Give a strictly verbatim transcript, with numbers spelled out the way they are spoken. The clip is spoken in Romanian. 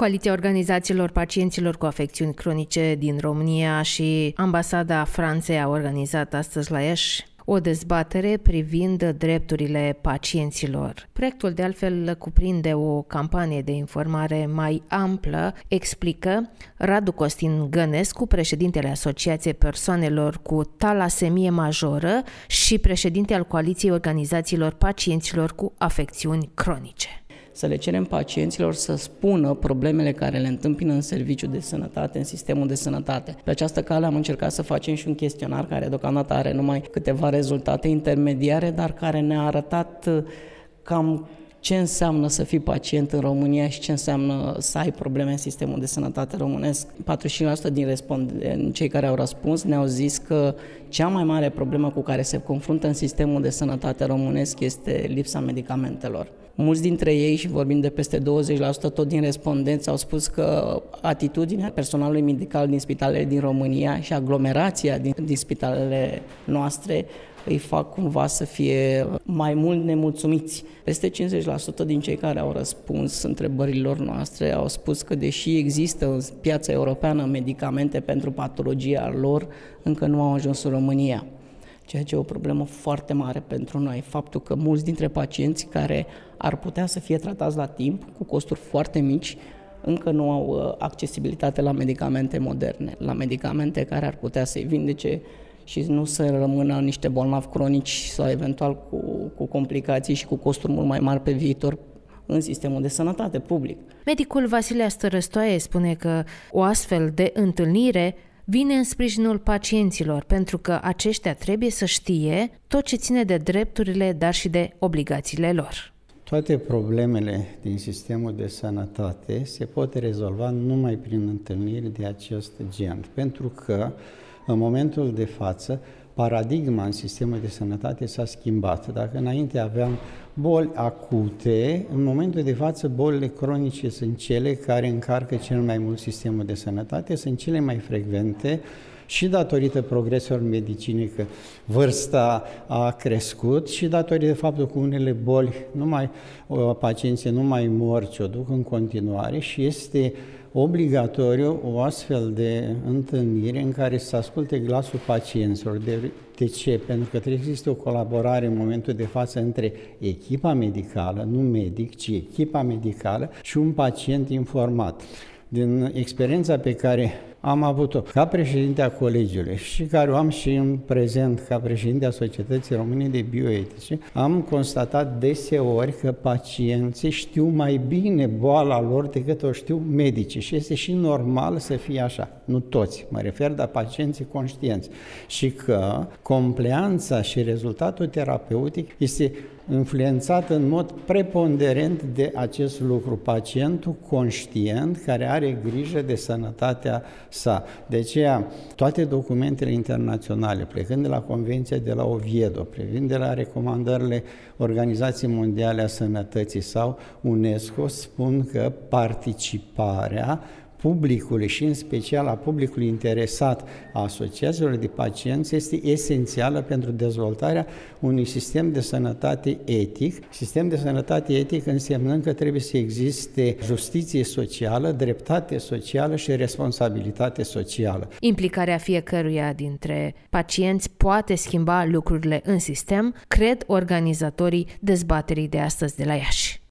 Coaliția Organizațiilor Pacienților cu Afecțiuni Cronice din România și Ambasada Franței a organizat astăzi la Iași o dezbatere privind drepturile pacienților. Proiectul, de altfel, cuprinde o campanie de informare mai amplă, explică Radu Costin Gănescu, președintele Asociației Persoanelor cu Talasemie Majoră și președinte al Coaliției Organizațiilor Pacienților cu Afecțiuni Cronice. Să le cerem pacienților să spună problemele care le întâmpină în serviciul de sănătate, în sistemul de sănătate. Pe această cale am încercat să facem și un chestionar care deocamdată are numai câteva rezultate intermediare, dar care ne-a arătat cam ce înseamnă să fii pacient în România și ce înseamnă să ai probleme în sistemul de sănătate românesc. patruzeci și cinci la sută din respondenți, cei care au răspuns, ne-au zis că cea mai mare problemă cu care se confruntă în sistemul de sănătate românesc este lipsa medicamentelor. Mulți dintre ei, și vorbim de peste douăzeci la sută tot din respondenți, au spus că atitudinea personalului medical din spitalele din România și aglomerația din, din spitalele noastre îi fac cumva să fie mai mult nemulțumiți. Peste cincizeci la sută din cei care au răspuns întrebărilor noastre au spus că deși există în piața europeană medicamente pentru patologia lor, încă nu au ajuns în România. Ceea ce e o problemă foarte mare pentru noi. Faptul că mulți dintre pacienții care ar putea să fie tratați la timp, cu costuri foarte mici, încă nu au accesibilitate la medicamente moderne, la medicamente care ar putea să-i vindece și nu să rămână niște bolnavi cronici sau eventual cu, cu complicații și cu costuri mult mai mari pe viitor în sistemul de sănătate public. Medicul Vasile Astărăstoaie spune că o astfel de întâlnire vine în sprijinul pacienților, pentru că aceștia trebuie să știe tot ce ține de drepturile, dar și de obligațiile lor. Toate problemele din sistemul de sănătate se pot rezolva numai prin întâlniri de acest gen, pentru că în momentul de față paradigma în sistemul de sănătate s-a schimbat. Dacă înainte aveam boli acute, în momentul de față bolile cronice sunt cele care încarcă cel mai mult sistemul de sănătate, sunt cele mai frecvente și datorită progreselor medicinii, că vârsta a crescut și datorită faptul că unele boli, nu mai, pacienții nu mai mor, ci o duc în continuare și este obligatoriu o astfel de întâlnire în care să asculte glasul pacienților. De, de ce? Pentru că trebuie să existe o colaborare în momentul de față între echipa medicală, nu medic, ci echipa medicală și un pacient informat. Din experiența pe care am avut-o ca președinte a colegiului și care o am și în prezent ca președinte a Societății Române de Bioetice, am constatat deseori că pacienții știu mai bine boala lor decât o știu medicii și este și normal să fie așa. Nu toți, mă refer, dar pacienții conștienți. Și că compleanța și rezultatul terapeutic este influențat în mod preponderent de acest lucru. Pacientul conștient care are grijă de sănătatea sa. De aceea, toate documentele internaționale, plecând de la Convenția de la Oviedo, privind de la recomandările Organizației Mondiale a Sănătății sau UNESCO, spun că participarea publicului și în special a publicului interesat a asociațiilor de pacienți este esențială pentru dezvoltarea unui sistem de sănătate etic. Sistem de sănătate etic însemnând că trebuie să existe justiție socială, dreptate socială și responsabilitate socială. Implicarea fiecăruia dintre pacienți poate schimba lucrurile în sistem, cred organizatorii dezbaterii de astăzi de la Iași.